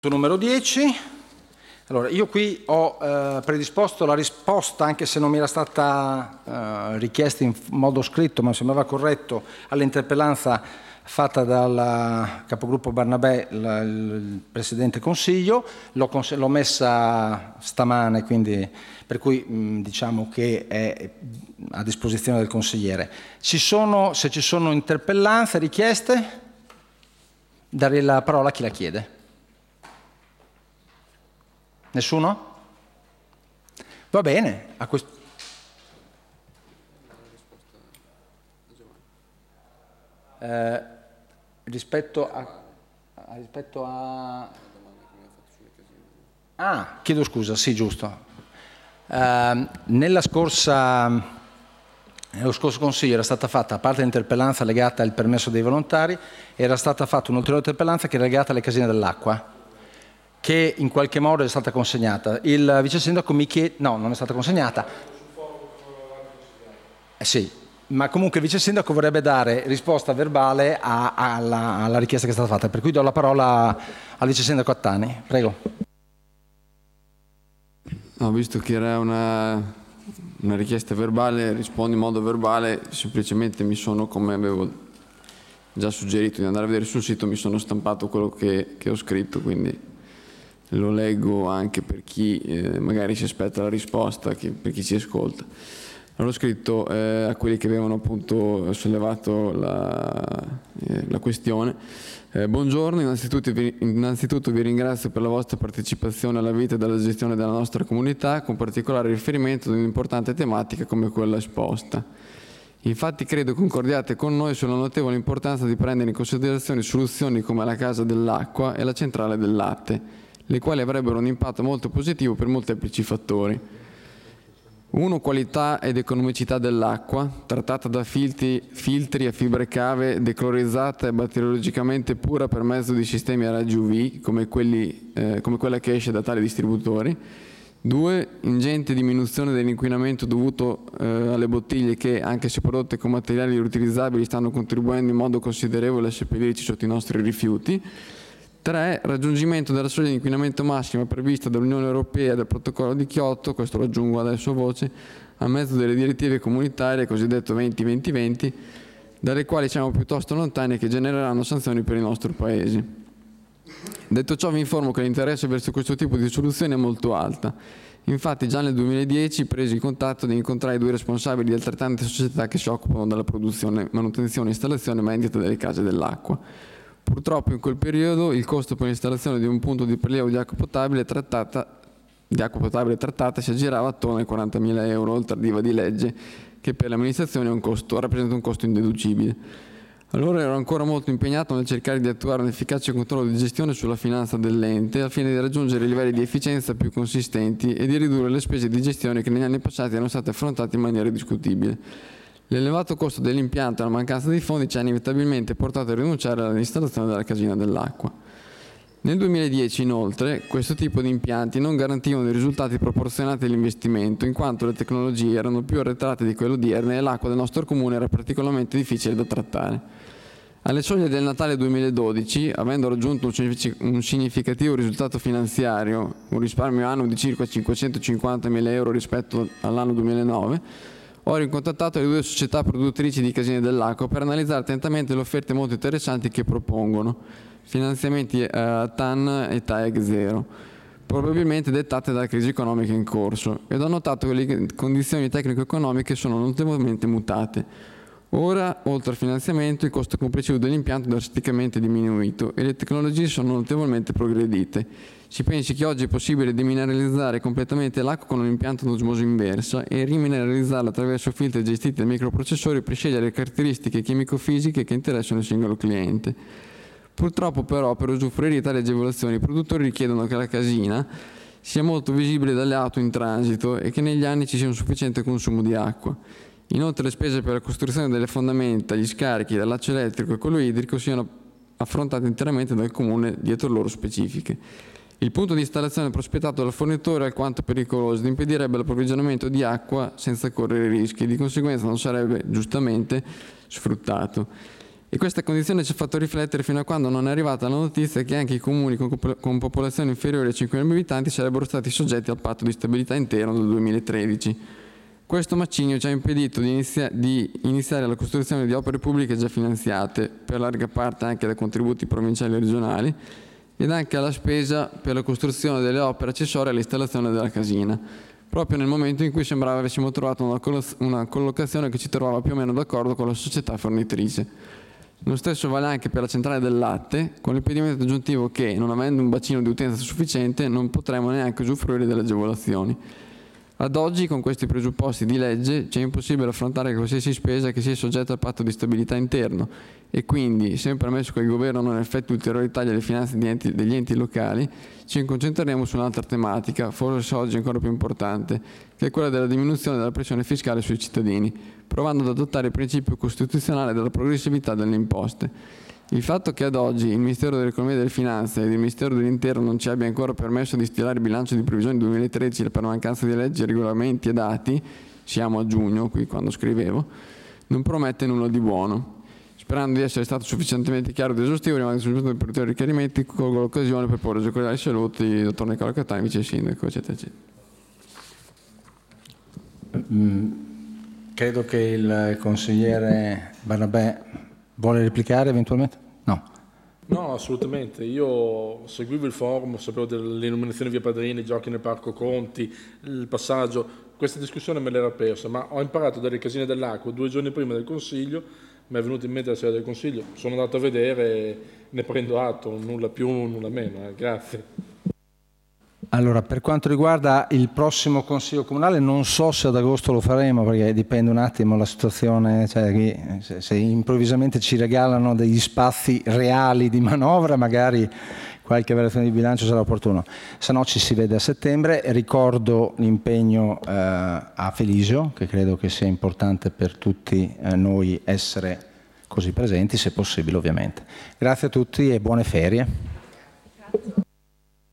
Numero 10. Allora, io qui ho predisposto la risposta, anche se non mi era stata richiesta in modo scritto, ma sembrava corretto, all'interpellanza fatta dal capogruppo Barnabè, il Presidente Consiglio. L'ho messa stamane, quindi, per cui diciamo che è a disposizione del consigliere. Se ci sono interpellanze, richieste, darei la parola a chi la chiede. Nessuno? Va bene. Rispetto a... Ah, chiedo scusa, sì, giusto. Nello scorso Consiglio era stata fatta, a parte l'interpellanza legata al permesso dei volontari, era stata fatta un'ulteriore interpellanza che era legata alle casine dell'acqua, che in qualche modo è stata consegnata. Il vice sindaco mi chiede... No, non è stata consegnata. Sì, ma comunque il vice sindaco vorrebbe dare risposta verbale alla richiesta che è stata fatta, per cui do la parola al vice sindaco Attani. Prego. No, visto che era una richiesta verbale, rispondo in modo verbale, semplicemente mi sono, come avevo già suggerito di andare a vedere sul sito, mi sono stampato quello che ho scritto, quindi lo leggo anche per chi magari si aspetta la risposta, per chi ci ascolta. L'ho scritto a quelli che avevano appunto sollevato la questione. Buongiorno, innanzitutto vi ringrazio per la vostra partecipazione alla vita e alla gestione della nostra comunità, con particolare riferimento ad un'importante tematica come quella esposta. Infatti credo concordiate con noi sulla notevole importanza di prendere in considerazione soluzioni come la casa dell'acqua e la centrale del latte, le quali avrebbero un impatto molto positivo per molteplici fattori. 1. Qualità ed economicità dell'acqua, trattata da filtri a fibre cave, declorizzata e batteriologicamente pura per mezzo di sistemi a raggi UV, come quella che esce da tali distributori. 2. Ingente diminuzione dell'inquinamento dovuto alle bottiglie che, anche se prodotte con materiali riutilizzabili, stanno contribuendo in modo considerevole a seppellirci sotto i nostri rifiuti. 3. Raggiungimento della soglia di inquinamento massima prevista dall'Unione Europea e dal protocollo di Kyoto, questo lo aggiungo adesso a voce, a mezzo delle direttive comunitarie, cosiddetto 20-20-20, dalle quali siamo piuttosto lontani e che genereranno sanzioni per il nostro Paese. Detto ciò, vi informo che l'interesse verso questo tipo di soluzione è molto alta. Infatti già nel 2010 presi il contatto di incontrare 2 responsabili di altrettante società che si occupano della produzione, manutenzione e installazione e vendita delle case dell'acqua. Purtroppo in quel periodo il costo per l'installazione di un punto di prelievo di acqua potabile trattata si aggirava attorno ai 40.000 euro, oltre all'IVA di legge, che per l'amministrazione rappresenta un costo indeducibile. Allora ero ancora molto impegnato nel cercare di attuare un efficace controllo di gestione sulla finanza dell'ente, al fine di raggiungere livelli di efficienza più consistenti e di ridurre le spese di gestione che negli anni passati erano state affrontate in maniera discutibile. L'elevato costo dell'impianto e la mancanza di fondi ci hanno inevitabilmente portato a rinunciare all'installazione della casina dell'acqua. Nel 2010, inoltre, questo tipo di impianti non garantivano i risultati proporzionati all'investimento, in quanto le tecnologie erano più arretrate di quelle odierne e l'acqua del nostro comune era particolarmente difficile da trattare. Alle soglie del Natale 2012, avendo raggiunto un significativo risultato finanziario, un risparmio annuo di circa 550.000 euro rispetto all'anno 2009, ho ricontattato le 2 società produttrici di casine dell'acqua per analizzare attentamente le offerte molto interessanti che propongono, finanziamenti TAN e TAEG 0, probabilmente dettate dalla crisi economica in corso, ed ho notato che le condizioni tecnico-economiche sono notevolmente mutate. Ora, oltre al finanziamento, il costo complessivo dell'impianto è drasticamente diminuito e le tecnologie sono notevolmente progredite. Si pensi che oggi è possibile demineralizzare completamente l'acqua con un impianto ad osmosi inversa e rimineralizzarla attraverso filtri gestiti da microprocessori per scegliere le caratteristiche chimico-fisiche che interessano il singolo cliente. Purtroppo però, per usufruire di tali agevolazioni, i produttori richiedono che la casina sia molto visibile dalle auto in transito e che negli anni ci sia un sufficiente consumo di acqua. Inoltre le spese per la costruzione delle fondamenta, gli scarichi, dell'accio elettrico e quello idrico siano affrontate interamente dal comune dietro loro specifiche. Il punto di installazione prospettato dal fornitore è alquanto pericoloso ed impedirebbe l'approvvigionamento di acqua senza correre rischi, di conseguenza non sarebbe giustamente sfruttato. E questa condizione ci ha fatto riflettere fino a quando non è arrivata la notizia che anche i comuni con popolazione inferiore ai 5.000 abitanti sarebbero stati soggetti al patto di stabilità interno del 2013. Questo macigno ci ha impedito di iniziare la costruzione di opere pubbliche già finanziate, per larga parte anche da contributi provinciali e regionali, ed anche alla spesa per la costruzione delle opere accessorie all'installazione della casina, proprio nel momento in cui sembrava avessimo trovato una collocazione che ci trovava più o meno d'accordo con la società fornitrice. Lo stesso vale anche per la centrale del latte, con l'impedimento aggiuntivo che, non avendo un bacino di utenza sufficiente, non potremo neanche usufruire delle agevolazioni. Ad oggi, con questi presupposti di legge, ci è impossibile affrontare qualsiasi spesa che sia soggetta al patto di stabilità interno e quindi, sempre ammesso che il governo non effettui ulteriori tagli alle finanze degli enti locali, ci concentreremo su un'altra tematica, forse oggi ancora più importante, che è quella della diminuzione della pressione fiscale sui cittadini, provando ad adottare il principio costituzionale della progressività delle imposte. Il fatto che ad oggi il Ministero dell'Economia e delle Finanze ed il Ministero dell'Interno non ci abbia ancora permesso di stilare il bilancio di previsione 2013 per mancanza di leggi, regolamenti e dati, siamo a giugno, qui quando scrivevo, non promette nulla di buono. Sperando di essere stato sufficientemente chiaro ed esaustivo, rimango soddisfatto per tutti i richiarimenti, colgo l'occasione per porre i saluti, dottor Nicola Catani, vice sindaco, eccetera, eccetera. Credo che il consigliere Barnabè vuole replicare eventualmente? No. No, assolutamente. Io seguivo il forum, sapevo dell'illuminazione via Padrini, i giochi nel Parco Conti, il passaggio. Questa discussione me l'era persa, ma ho imparato dalle casine dell'acqua 2 giorni prima del Consiglio, mi è venuto in mente la sera del Consiglio, sono andato a vedere e ne prendo atto, nulla più, nulla meno. Grazie. Allora, per quanto riguarda il prossimo Consiglio Comunale, non so se ad agosto lo faremo, perché dipende un attimo dalla situazione, cioè se improvvisamente ci regalano degli spazi reali di manovra, magari qualche variazione di bilancio sarà opportuno, se no ci si vede a settembre. Ricordo l'impegno a Felisio, che credo che sia importante per tutti noi essere così presenti, se possibile ovviamente. Grazie a tutti e buone ferie.